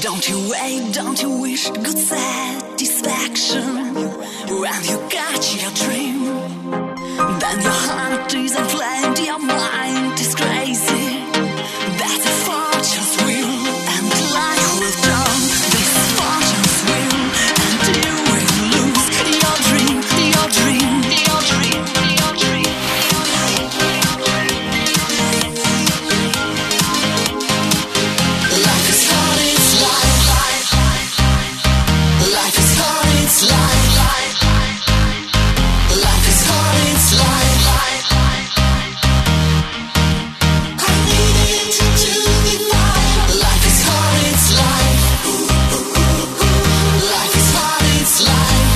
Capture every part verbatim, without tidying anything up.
Don't you wait, don't you wish good satisfaction when you catch your dream? Then your heart is inflamed, your mind is crazy. That's a fortune's wheel, and life will turn this fortune's wheel, and you will lose your dream, your dream, your dream, your dream. Life is hard, it's life, life. Life is hard, it's life, life. Life is hard, it's life, life. I needed to be fine. Life is hard, it's life. Life is hard, it's life.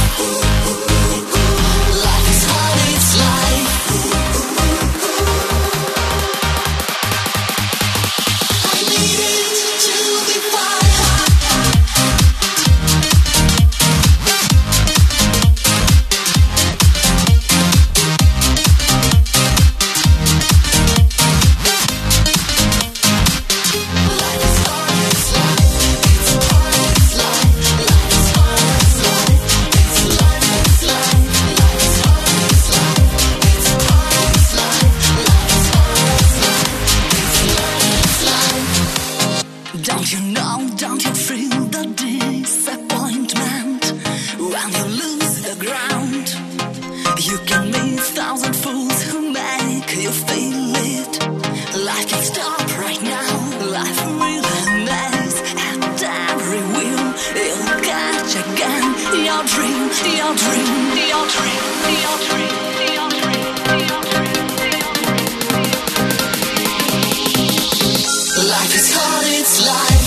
Life is hard, it's life. I needed to be fine. Life is hard, it's life. It's hard, it's life. Life is hard, it's life. It's life, it's life. Life is hard, it's life. It's hard, it's life. Life is hard, it's life. It's life, it's life. Don't you know, don't you feel the disappointment when you lose the ground? You can meet thousand fools who make you feel it. Life can stop right now. Life will amaze, and every wheel you'll catch again. Your dream, your dream, your dream, your dream, your dream, your dream. Life is hard, it's life.